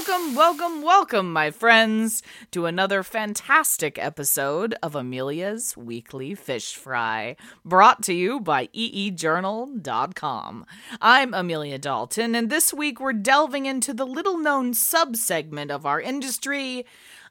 welcome, my friends, to another fantastic episode of Amelia's Weekly Fish Fry, brought to you by eejournal.com. I'm Amelia Dalton, and this week we're delving into the little-known sub-segment of our industry,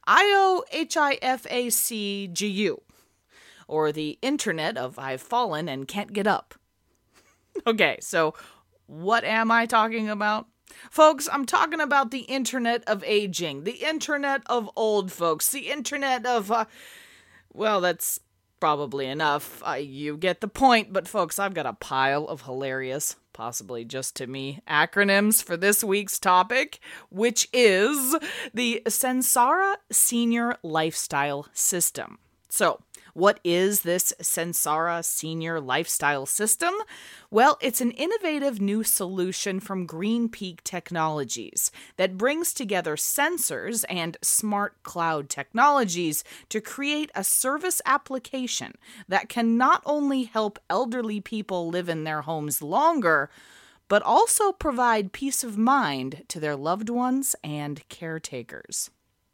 IOHIFACGU, or the Internet of I've Fallen and Can't Get Up. Okay, so what am I talking about? Folks, I'm talking about the Internet of aging, the Internet of old folks, the Internet of, well, that's probably enough. You get the point, but folks, I've got a pile of hilarious, possibly just to me, acronyms for this week's topic, which is the Samsara Senior Lifestyle System. So, what is this Samsara Senior Lifestyle System? Well, it's an innovative new solution from Green Peak Technologies that brings together sensors and smart cloud technologies to create a service application that can not only help elderly people live in their homes longer, but also provide peace of mind to their loved ones and caretakers.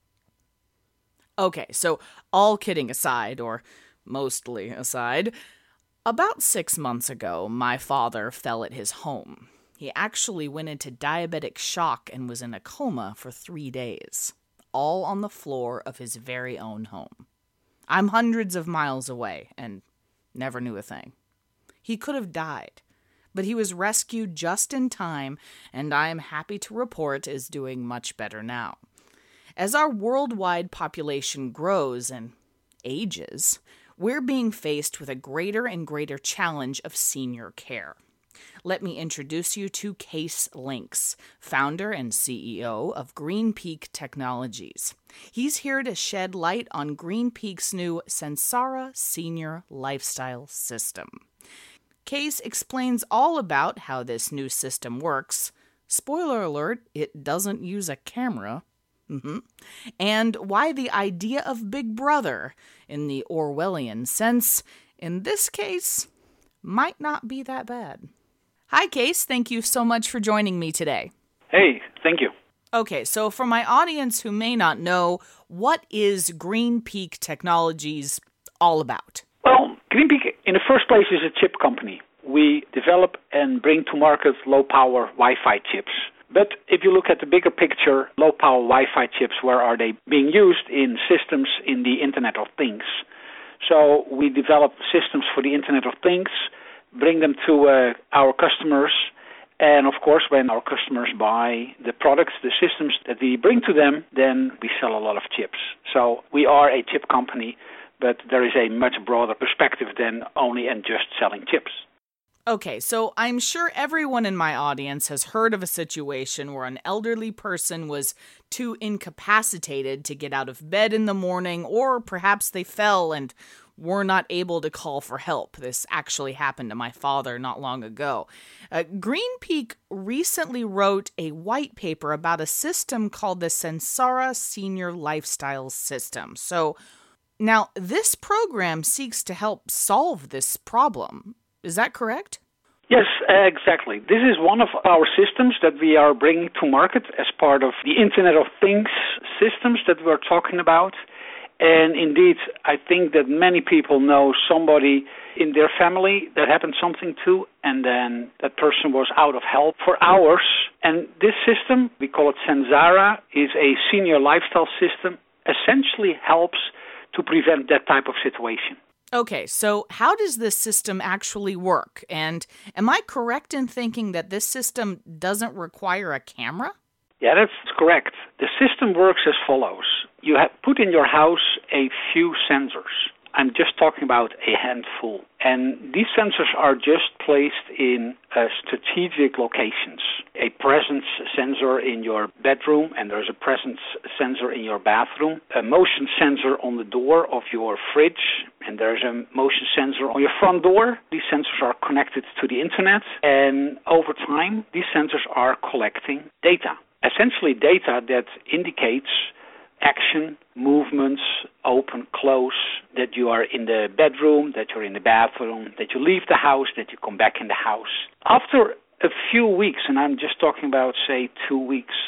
Okay, so all kidding aside, or mostly aside, about 6 months ago, my father fell at his home. He actually went into diabetic shock and was in a coma for 3 days, all on the floor of his very own home. I'm hundreds of miles away and never knew a thing. He could have died, but he was rescued just in time, and I am happy to report is doing much better now. As our worldwide population grows and ages, we're being faced with a greater and greater challenge of senior care. Let me introduce you to Cees Links, founder and CEO of Green Peak Technologies. He's here to shed light on Green Peak's new Samsara Senior Lifestyle System. Cees explains all about how this new system works. Spoiler alert, it doesn't use a camera. And why the idea of Big Brother, in the Orwellian sense, in this case, might not be that bad. Hi, Cees. Thank you so much for joining me today. Hey, thank you. Okay, so for my audience who may not know, what is Green Peak Technologies all about? Well, Green Peak, in the first place, is a chip company. We develop and bring to market low-power Wi-Fi chips. But if you look at the bigger picture, low-power Wi-Fi chips, where are they being used? In systems in the Internet of Things. So we develop systems for the Internet of Things, bring them to our customers, and of course, when our customers buy the products, the systems that we bring to them, then we sell a lot of chips. So we are a chip company, but there is a much broader perspective than only and just selling chips. Okay, so I'm sure everyone in my audience has heard of a situation where an elderly person was too incapacitated to get out of bed in the morning, or perhaps they fell and were not able to call for help. This actually happened to my father not long ago. Green Peak recently wrote a white paper about a system called the Samsara Senior Lifestyle System. So now this program seeks to help solve this problem. Is that correct? Yes, exactly. This is one of our systems that we are bringing to market as part of the Internet of Things systems that we're talking about. And indeed, I think that many people know somebody in their family that happened something to, and then that person was out of help for hours. And this system, we call it Samsara, is a senior lifestyle system, essentially helps to prevent that type of situation. Okay, so how does this system actually work? And am I correct in thinking that this system doesn't require a camera? Yeah, that's correct. The system works as follows. You have put in your house a few sensors. I'm just talking about a handful. And these sensors are just placed in strategic locations. A presence sensor in your bedroom, and there's a presence sensor in your bathroom. A motion sensor on the door of your fridge, and there's a motion sensor on your front door. These sensors are connected to the internet, and over time, these sensors are collecting data. Essentially data that indicates action, movements, open, close, that you are in the bedroom, that you're in the bathroom, that you leave the house, that you come back in the house. After a few weeks, and I'm just talking about, say, 2 weeks,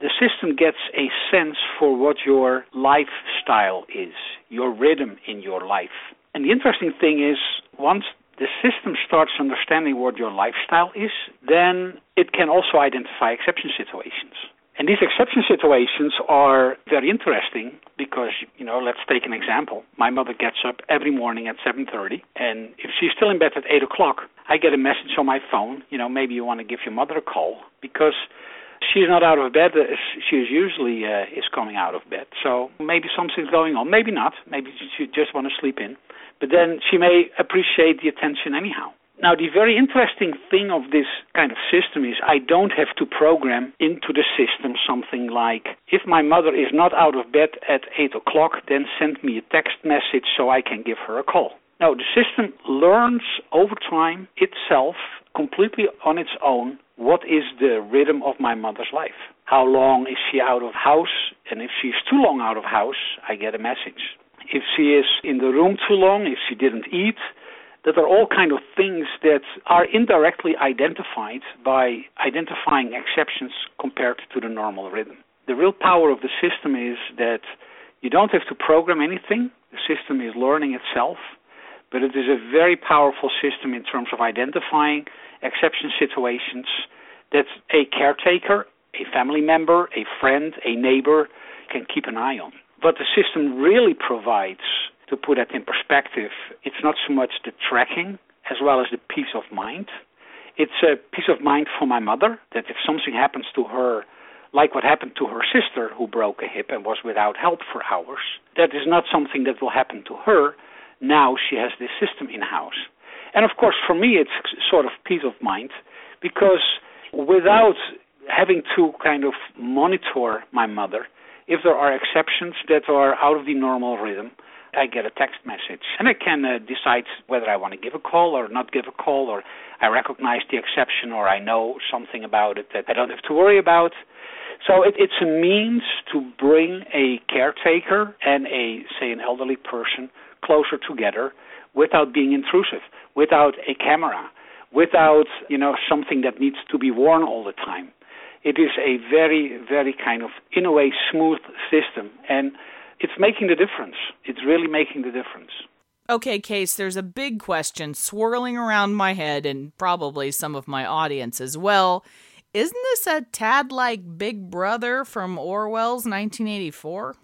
the system gets a sense for what your lifestyle is, your rhythm in your life. And the interesting thing is, once the system starts understanding what your lifestyle is, then it can also identify exception situations. And these exception situations are very interesting because, let's take an example. My mother gets up every morning at 7:30, and if she's still in bed at 8 o'clock, I get a message on my phone, maybe you want to give your mother a call, because she's not out of bed. She usually is coming out of bed. So maybe something's going on. Maybe not. Maybe she just want to sleep in. But then she may appreciate the attention anyhow. Now, the very interesting thing of this kind of system is I don't have to program into the system something like, if my mother is not out of bed at 8 o'clock, then send me a text message so I can give her a call. No, the system learns over time itself, completely on its own, what is the rhythm of my mother's life. How long is she out of house? And if she's too long out of house, I get a message. If she is in the room too long, if she didn't eat, that are all kind of things that are indirectly identified by identifying exceptions compared to the normal rhythm. The real power of the system is that you don't have to program anything. The system is learning itself, but it is a very powerful system in terms of identifying exception situations that a caretaker, a family member, a friend, a neighbor can keep an eye on. What the system really provides, to put that in perspective, it's not so much the tracking as well as the peace of mind. It's a peace of mind for my mother that if something happens to her, like what happened to her sister who broke a hip and was without help for hours, that is not something that will happen to her. Now she has this system in-house. And of course, for me, it's sort of peace of mind, because without having to kind of monitor my mother, if there are exceptions that are out of the normal rhythm, I get a text message. And I can decide whether I want to give a call or not give a call, or I recognize the exception, or I know something about it that I don't have to worry about. So it's a means to bring a caretaker and an elderly person closer together without being intrusive, without a camera, without, something that needs to be worn all the time. It is a very, very kind of, in a way, smooth system. And it's making the difference. It's really making the difference. Okay, Kees, there's a big question swirling around my head and probably some of my audience as well. Isn't this a tad like Big Brother from Orwell's 1984?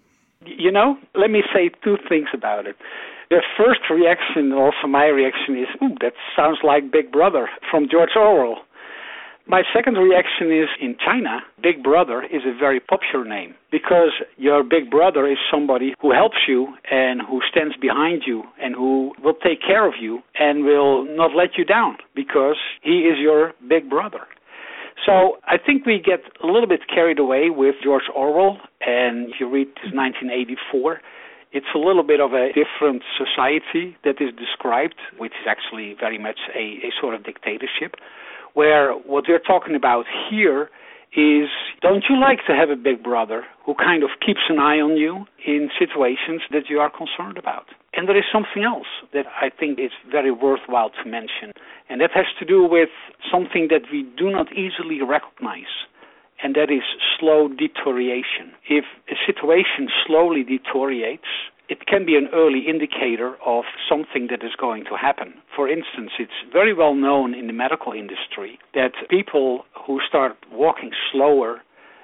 Let me say two things about it. The first reaction, also my reaction, is, that sounds like Big Brother from George Orwell. My second reaction is, in China, Big Brother is a very popular name because your big brother is somebody who helps you and who stands behind you and who will take care of you and will not let you down because he is your big brother. So I think we get a little bit carried away with George Orwell, and if you read 1984, it's a little bit of a different society that is described, which is actually very much a sort of dictatorship, where what we're talking about here is, don't you like to have a big brother who kind of keeps an eye on you in situations that you are concerned about? And there is something else that I think is very worthwhile to mention, and that has to do with something that we do not easily recognize, and that is slow deterioration. If a situation slowly deteriorates, it can be an early indicator of something that is going to happen. For instance, it's very well known in the medical industry that people who start walking slower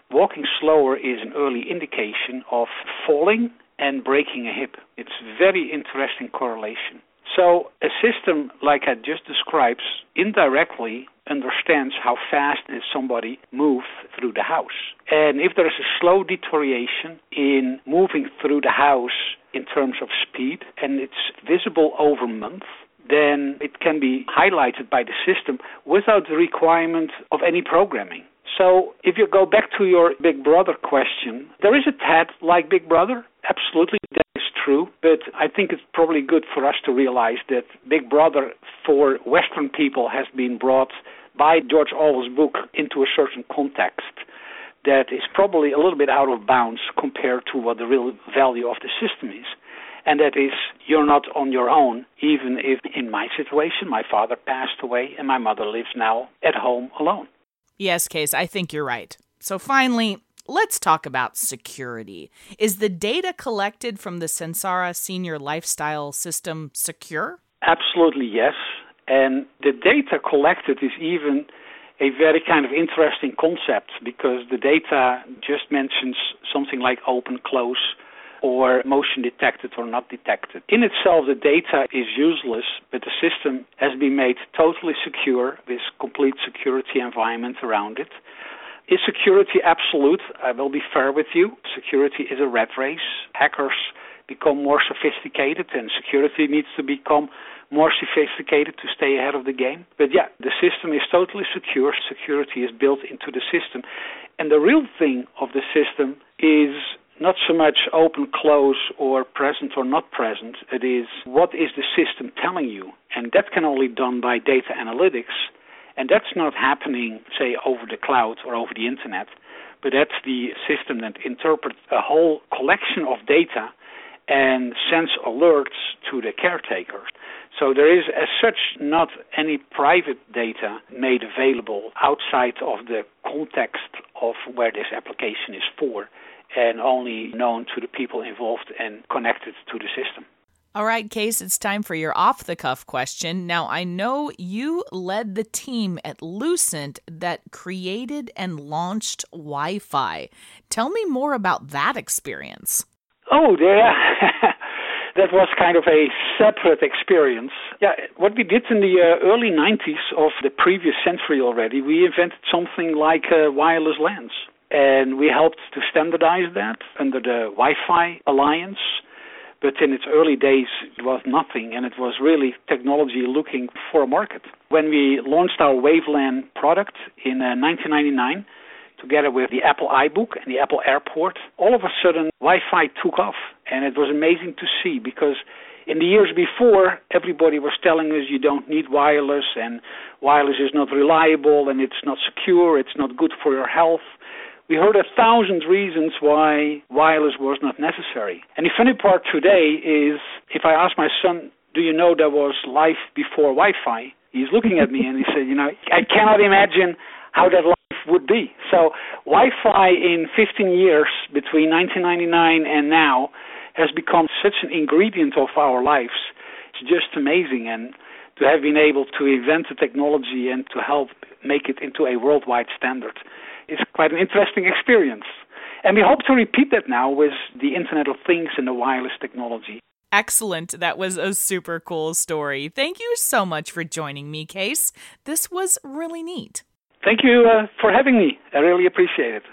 is an early indication of falling and breaking a hip. It's a very interesting correlation. So a system like I just described indirectly understands how fast somebody moves through the house. And if there is a slow deterioration in moving through the house in terms of speed, and it's visible over months, then it can be highlighted by the system without the requirement of any programming. So if you go back to your Big Brother question, there is a tad like Big Brother. Absolutely, that is true. But I think it's probably good for us to realize that Big Brother for Western people has been brought by George Orwell's book into a certain context that is probably a little bit out of bounds compared to what the real value of the system is. And that is, you're not on your own, even if in my situation, my father passed away and my mother lives now at home alone. Yes, Kees, I think you're right. So finally, let's talk about security. Is the data collected from the Samsara Senior Lifestyle System secure? Absolutely, yes. And the data collected is even a very kind of interesting concept, because the data just mentions something like open, close, or motion detected or not detected. In itself, the data is useless, but the system has been made totally secure with complete security environment around it. Is security absolute? I will be fair with you. Security is a rat race. Hackers become more sophisticated, and security needs to become more sophisticated to stay ahead of the game. But yeah, the system is totally secure. Security is built into the system. And the real thing of the system is not so much open, close, or present or not present. It is, what is the system telling you? And that can only be done by data analytics. And that's not happening, say, over the cloud or over the internet, but that's the system that interprets a whole collection of data and sends alerts to the caretaker. So there is, as such, not any private data made available outside of the context of where this application is for, and only known to the people involved and connected to the system. All right, Kees, it's time for your off-the-cuff question. Now, I know you led the team at Lucent that created and launched Wi-Fi. Tell me more about that experience. Oh, yeah. That was kind of a separate experience. Yeah, what we did in the early 90s of the previous century already, we invented something like wireless LANs. And we helped to standardize that under the Wi-Fi Alliance. But in its early days, it was nothing, and it was really technology looking for a market. When we launched our WaveLAN product in 1999, together with the Apple iBook and the Apple Airport, all of a sudden Wi-Fi took off, and it was amazing to see, because in the years before, everybody was telling us you don't need wireless, and wireless is not reliable, and it's not secure, it's not good for your health. We heard 1,000 reasons why wireless was not necessary. And the funny part today is, if I ask my son, do you know there was life before Wi-Fi? He's looking at me and he said, I cannot imagine how that life would be. So Wi-Fi in 15 years, between 1999 and now, has become such an ingredient of our lives. It's just amazing. And to have been able to invent the technology and to help make it into a worldwide standard, it's quite an interesting experience. And we hope to repeat that now with the Internet of Things and the wireless technology. Excellent. That was a super cool story. Thank you so much for joining me, Kees. This was really neat. Thank you for having me. I really appreciate it.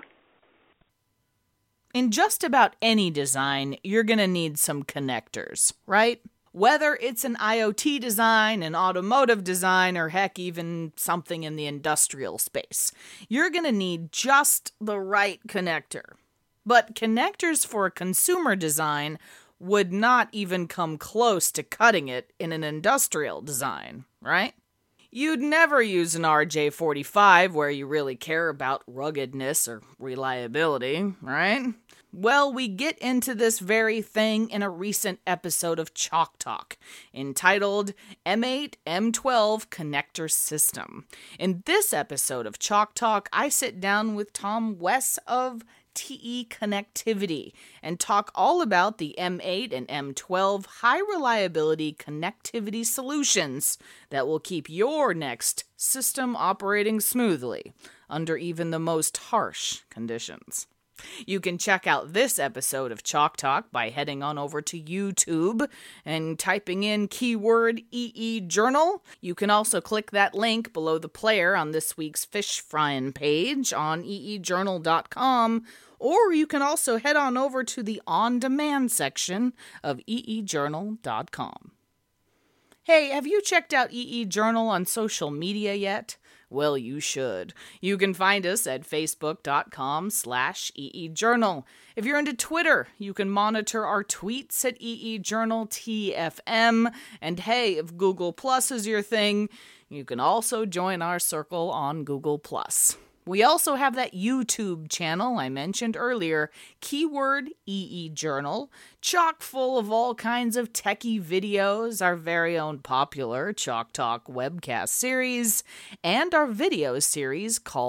In just about any design, you're going to need some connectors, right? Whether it's an IoT design, an automotive design, or heck, even something in the industrial space, you're going to need just the right connector. But connectors for a consumer design would not even come close to cutting it in an industrial design, right? You'd never use an RJ45 where you really care about ruggedness or reliability, right? Well, we get into this very thing in a recent episode of Chalk Talk, entitled M8 M12 Connector System. In this episode of Chalk Talk, I sit down with Tom Wess of TE Connectivity and talk all about the M8 and M12 high-reliability connectivity solutions that will keep your next system operating smoothly under even the most harsh conditions. You can check out this episode of Chalk Talk by heading on over to YouTube and typing in keyword EE Journal. You can also click that link below the player on this week's fish frying page on eejournal.com, or you can also head on over to the on-demand section of eejournal.com. Hey, have you checked out EE Journal on social media yet? Well, you should. You can find us at facebook.com/EEJournal. If you're into Twitter, you can monitor our tweets at EEJournalTFM. And hey, if Google Plus is your thing, you can also join our circle on Google Plus. We also have that YouTube channel I mentioned earlier, keyword EE Journal, chock full of all kinds of techie videos, our very own popular Chalk Talk webcast series, and our video series called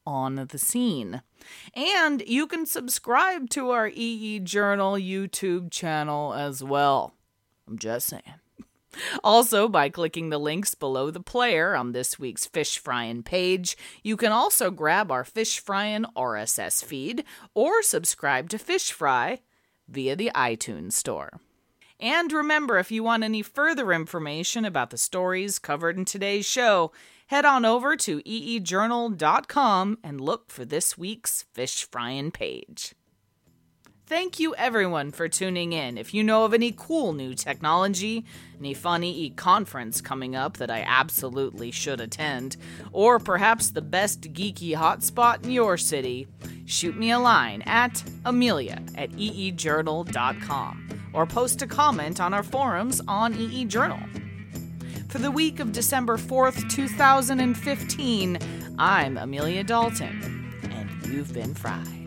on the scene. And you can subscribe to our EE Journal YouTube channel as well. I'm just saying. Also, by clicking the links below the player on this week's Fish Fryin' page, you can also grab our Fish Fryin' RSS feed or subscribe to Fish Fry via the iTunes Store. And remember, if you want any further information about the stories covered in today's show, head on over to eejournal.com and look for this week's Fish Fryin' page. Thank you everyone for tuning in. If you know of any cool new technology, any fun EE conference coming up that I absolutely should attend, or perhaps the best geeky hotspot in your city, shoot me a line at amelia@eejournal.com or post a comment on our forums on EE Journal. For the week of December 4th, 2015, I'm Amelia Dalton, and you've been fried.